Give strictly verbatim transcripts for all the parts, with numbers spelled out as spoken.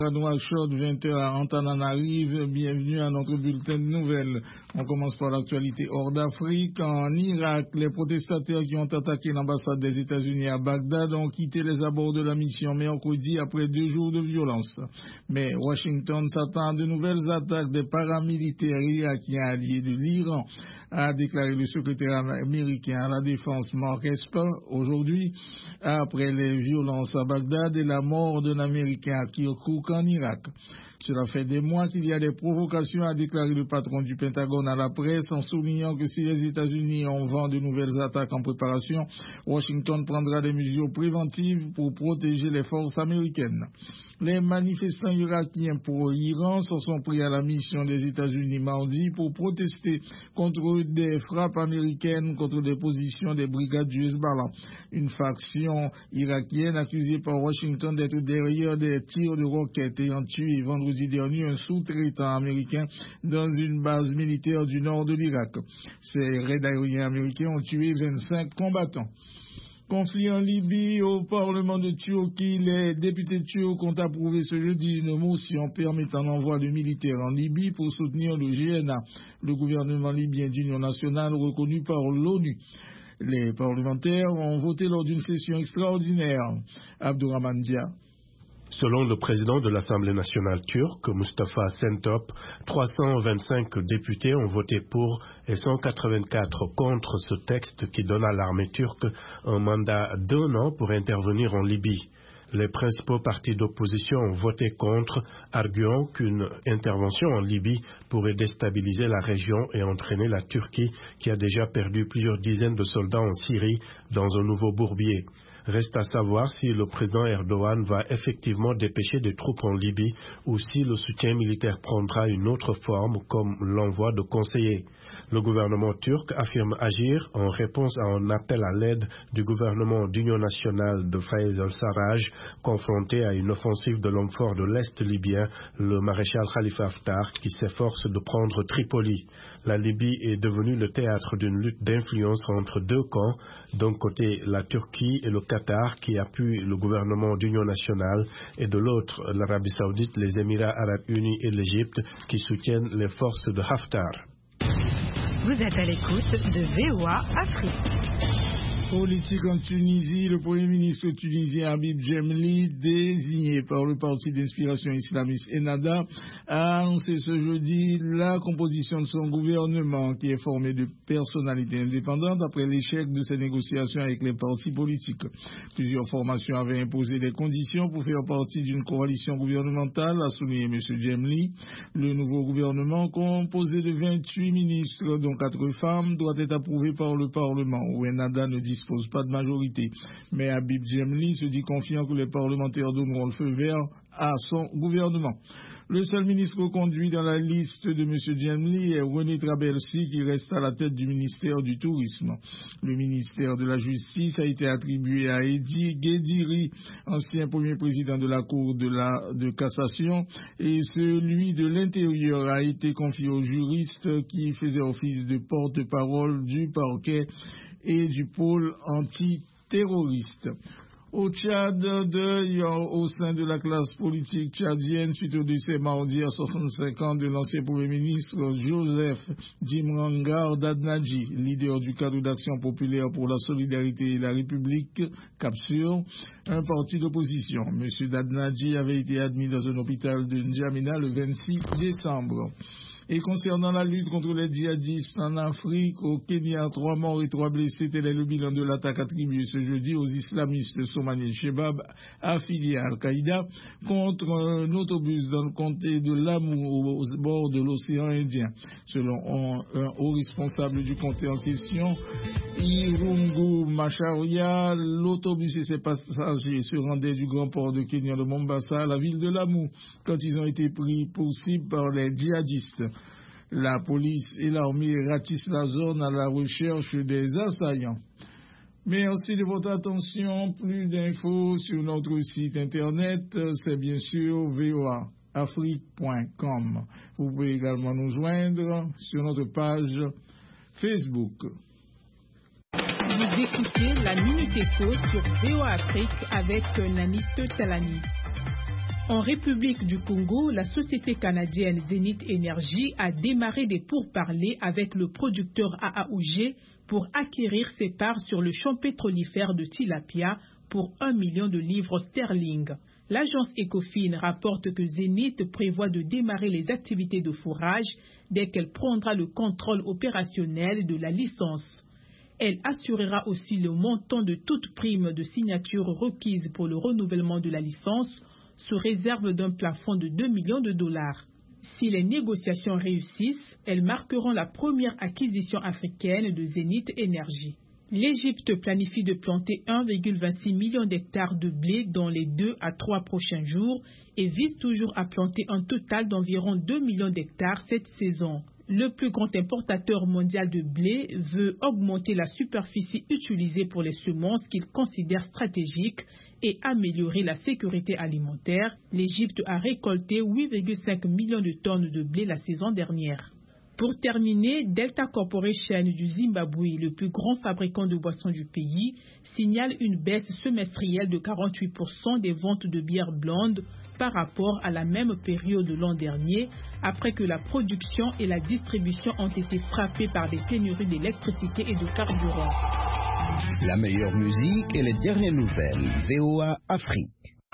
Nouakchott, vingt heures à Antananarive. Bienvenue à notre bulletin de nouvelles. On commence par l'actualité hors d'Afrique. En Irak, les protestataires qui ont attaqué l'ambassade des États-Unis à Bagdad ont quitté les abords de la mission mercredi après deux jours de violence. Mais Washington s'attend à de nouvelles attaques des paramilitaires irakiens alliés de l'Iran, a déclaré le secrétaire américain à la défense Mark Esper aujourd'hui, après les violences à Bagdad et la mort d'un Américain à Kirkuk en Irak. Cela fait des mois qu'il y a des provocations, a déclaré le patron du Pentagone à la presse, en soulignant que si les États-Unis ont vent de nouvelles attaques en préparation, Washington prendra des mesures préventives pour protéger les forces américaines. Les manifestants irakiens pour l'Iran se sont pris à la mission des États-Unis mardi pour protester contre des frappes américaines contre des positions des brigades du Hezbollah, une faction irakienne accusée par Washington d'être derrière des tirs de roquettes ayant tué vendredi dernier un sous-traitant américain dans une base militaire du nord de l'Irak. Ces raids aériens américains ont tué vingt-cinq combattants. Conflit en Libye. Au Parlement de Turquie, les députés turcs ont approuvé ce jeudi une motion permettant l'envoi de militaires en Libye pour soutenir le G N A, le gouvernement libyen d'union nationale reconnu par l'ONU. Les parlementaires ont voté lors d'une session extraordinaire. Abdourahmane Dia. Selon le président de l'Assemblée nationale turque, Mustafa Şentop, trois cent vingt-cinq députés ont voté pour et cent quatre-vingt-quatre contre ce texte qui donne à l'armée turque un mandat d'un an pour intervenir en Libye. Les principaux partis d'opposition ont voté contre, arguant qu'une intervention en Libye pourrait déstabiliser la région et entraîner la Turquie, qui a déjà perdu plusieurs dizaines de soldats en Syrie, dans un nouveau bourbier. Reste à savoir si le président Erdogan va effectivement dépêcher des troupes en Libye ou si le soutien militaire prendra une autre forme comme l'envoi de conseillers. Le gouvernement turc affirme agir en réponse à un appel à l'aide du gouvernement d'union nationale de Fayez al-Sarraj, confronté à une offensive de l'homme fort de l'Est libyen, le maréchal Khalifa Haftar, qui s'efforce de prendre Tripoli. La Libye est devenue le théâtre d'une lutte d'influence entre deux camps, d'un côté la Turquie et le Qatar qui appuie le gouvernement d'union nationale et de l'autre l'Arabie saoudite, les Émirats arabes unis et l'Égypte qui soutiennent les forces de Haftar. Vous êtes à l'écoute de V O A Afrique. Politique en Tunisie, le Premier ministre tunisien Habib Djemli, désigné par le parti d'inspiration islamiste Ennahda, a annoncé ce jeudi la composition de son gouvernement qui est formé de personnalités indépendantes après l'échec de ses négociations avec les partis politiques. Plusieurs formations avaient imposé des conditions pour faire partie d'une coalition gouvernementale, a souligné M. Djemli. Le nouveau gouvernement, composé de vingt-huit ministres, dont quatre femmes, doit être approuvé par le Parlement, où Ennahda ne dispose pas de majorité. Mais Habib Djemli se dit confiant que les parlementaires donneront le feu vert à son gouvernement. Le seul ministre conduit dans la liste de M. Djemli est René Trabelsi, qui reste à la tête du ministère du Tourisme. Le ministère de la Justice a été attribué à Edi Guediri, ancien premier président de la Cour de, la, de cassation, et celui de l'Intérieur a été confié au juriste qui faisait office de porte-parole du parquet et du pôle antiterroriste. Au Tchad, deuil au sein de la classe politique tchadienne suite au décès mardi à soixante-cinq ans de l'ancien Premier ministre Joseph Djimrangar Dadnadji, leader du cadre d'action populaire pour la solidarité et la République, Capsur, un parti d'opposition. M. Dadnadji avait été admis dans un hôpital de N'Djamena le vingt-six décembre. Et concernant la lutte contre les djihadistes en Afrique, au Kenya, trois morts et trois blessés, tel est le bilan de l'attaque attribuée ce jeudi aux islamistes somaliens Shebab, affiliés à Al-Qaïda, contre un autobus dans le comté de Lamu, au bord de l'océan Indien. Selon un, un haut responsable du comté en question, Irungu Macharia, l'autobus et ses passagers se rendaient du grand port de Kenya de Mombasa à la ville de Lamu quand ils ont été pris pour cible par les djihadistes. La police et l'armée ratissent la zone à la recherche des assaillants. Merci de votre attention. Plus d'infos sur notre site internet, c'est bien sûr v o a afrique point com. Vous pouvez également nous joindre sur notre page Facebook. Vous écoutez la Minute Éco sur V O A Afrique avec Nanit Talani. En République du Congo, la société canadienne Zenith Energy a démarré des pourparlers avec le producteur A A O G pour acquérir ses parts sur le champ pétrolifère de Tilapia pour un million de livres sterling. L'agence Ecofin rapporte que Zenith prévoit de démarrer les activités de forage dès qu'elle prendra le contrôle opérationnel de la licence. Elle assurera aussi le montant de toute prime de signature requise pour le renouvellement de la licence sous réserve d'un plafond de deux millions de dollars. Si les négociations réussissent, elles marqueront la première acquisition africaine de Zenith Energy. L'Égypte planifie de planter un virgule vingt-six million d'hectares de blé dans les deux à trois prochains jours et vise toujours à planter un total d'environ deux millions d'hectares cette saison. Le plus grand importateur mondial de blé veut augmenter la superficie utilisée pour les semences qu'il considère stratégiques et améliorer la sécurité alimentaire. L'Égypte a récolté huit virgule cinq millions de tonnes de blé la saison dernière. Pour terminer, Delta Corporation du Zimbabwe, le plus grand fabricant de boissons du pays, signale une baisse semestrielle de quarante-huit pour cent des ventes de bières blondes par rapport à la même période de l'an dernier, après que la production et la distribution ont été frappées par des pénuries d'électricité et de carburant. La meilleure musique et les dernières nouvelles. V O A Afrique.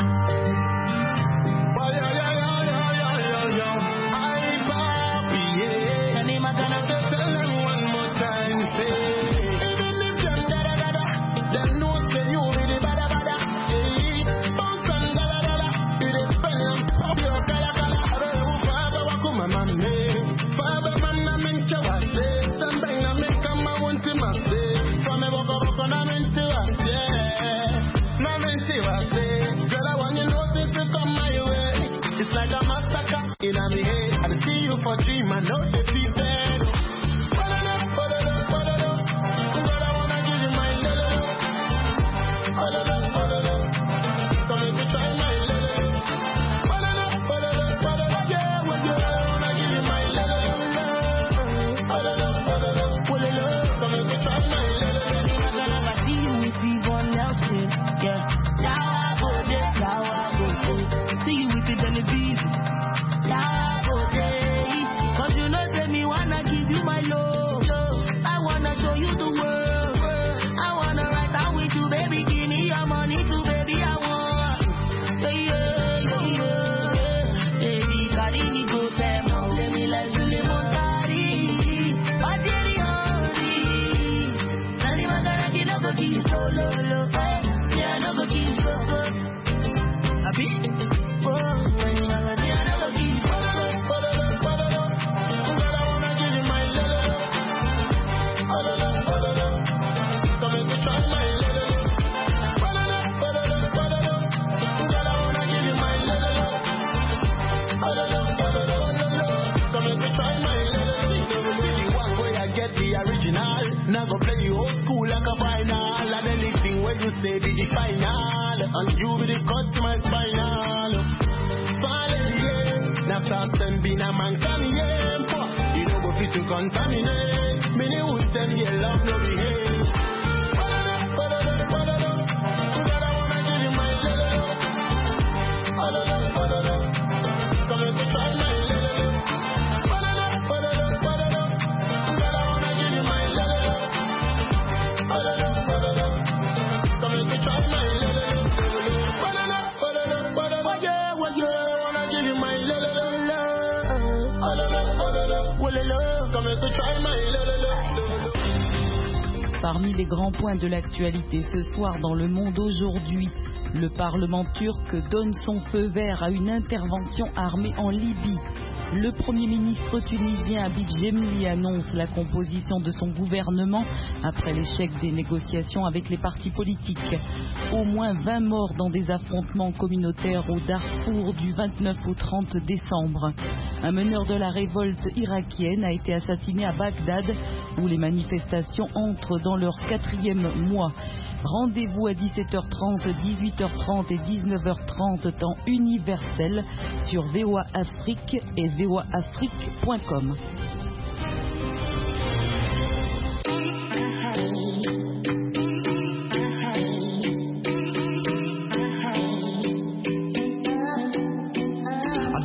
Parmi les grands points de l'actualité ce soir dans le monde aujourd'hui, le Parlement turc donne son feu vert à une intervention armée en Libye. Le Premier ministre tunisien Habib Gemli annonce la composition de son gouvernement après l'échec des négociations avec les partis politiques. Au moins vingt morts dans des affrontements communautaires au Darfour du vingt-neuf au trente décembre. Un meneur de la révolte irakienne a été assassiné à Bagdad où les manifestations entrent dans leur quatrième mois. Rendez-vous à dix-sept heures trente, dix-huit heures trente et dix-neuf heures trente temps universel sur V O A Afrique et V O A Afrique point com.